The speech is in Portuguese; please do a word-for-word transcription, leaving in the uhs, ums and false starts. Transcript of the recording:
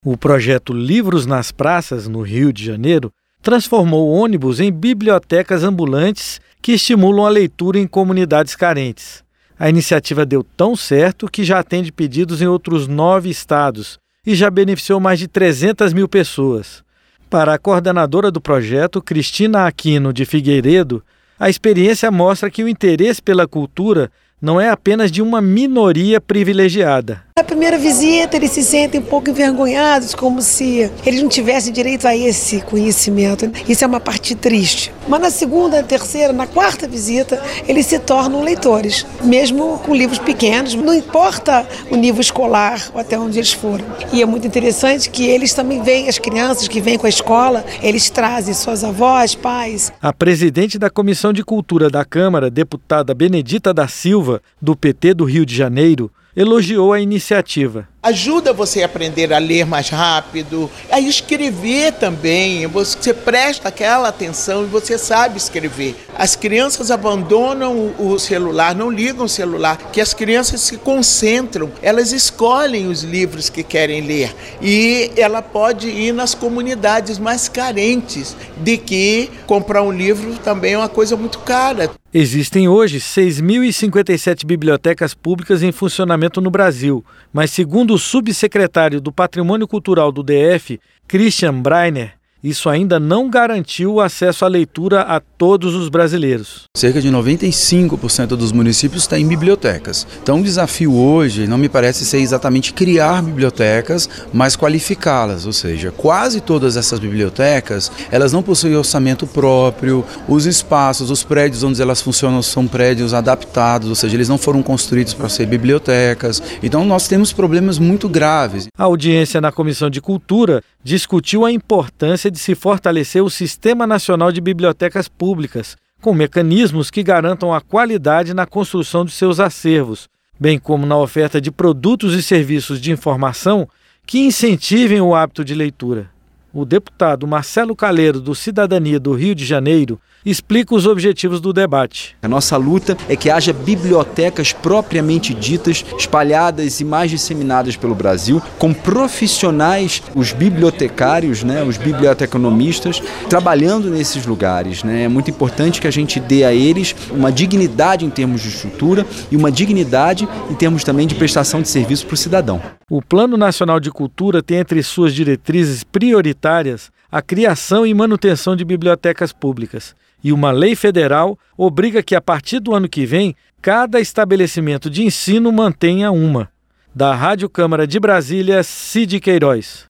O projeto Livros nas Praças, no Rio de Janeiro, transformou ônibus em bibliotecas ambulantes que estimulam a leitura em comunidades carentes. A iniciativa deu tão certo que já atende pedidos em outros nove estados e já beneficiou mais de trezentas mil pessoas. Para a coordenadora do projeto, Cristina Aquino de Figueiredo, a experiência mostra que o interesse pela cultura não é apenas de uma minoria privilegiada. Na primeira visita, eles se sentem um pouco envergonhados, como se eles não tivessem direito a esse conhecimento. Isso é uma parte triste. Mas na segunda, na terceira, na quarta visita, eles se tornam leitores, mesmo com livros pequenos. Não importa o nível escolar ou até onde eles foram. E é muito interessante que eles também veem, as crianças que vêm com a escola, eles trazem suas avós, pais. A presidente da Comissão de Cultura da Câmara, deputada Benedita da Silva, do P T do Rio de Janeiro, elogiou a iniciativa. Ajuda você a aprender a ler mais rápido, a escrever também. Você presta aquela atenção e você sabe escrever. As crianças abandonam o celular, não ligam o celular, que as crianças se concentram, elas escolhem os livros que querem ler. E ela pode ir nas comunidades mais carentes, de que comprar um livro também é uma coisa muito cara. Existem hoje seis mil e cinquenta e sete bibliotecas públicas em funcionamento no Brasil, mas segundo o subsecretário do Patrimônio Cultural do D F, Christian Breiner, isso ainda não garantiu o acesso à leitura a todos os brasileiros. Cerca de noventa e cinco por cento dos municípios está em bibliotecas. Então o desafio hoje não me parece ser exatamente criar bibliotecas, mas qualificá-las. Ou seja, quase todas essas bibliotecas, elas não possuem orçamento próprio, os espaços, os prédios onde elas funcionam são prédios adaptados, ou seja, eles não foram construídos para ser bibliotecas. Então nós temos problemas muito graves. A audiência na Comissão de Cultura discutiu a importância de se fortalecer o Sistema Nacional de Bibliotecas Públicas, com mecanismos que garantam a qualidade na construção de seus acervos, bem como na oferta de produtos e serviços de informação que incentivem o hábito de leitura. O deputado Marcelo Caleiro, do Cidadania do Rio de Janeiro, explica os objetivos do debate. A nossa luta é que haja bibliotecas propriamente ditas, espalhadas e mais disseminadas pelo Brasil, com profissionais, os bibliotecários, né, os biblioteconomistas, trabalhando nesses lugares. Né? É muito importante que a gente dê a eles uma dignidade em termos de estrutura e uma dignidade em termos também de prestação de serviço para o cidadão. O Plano Nacional de Cultura tem entre suas diretrizes prioritárias a criação e manutenção de bibliotecas públicas. E uma lei federal obriga que, a partir do ano que vem, cada estabelecimento de ensino mantenha uma. Da Rádio Câmara de Brasília, Cid Queiroz.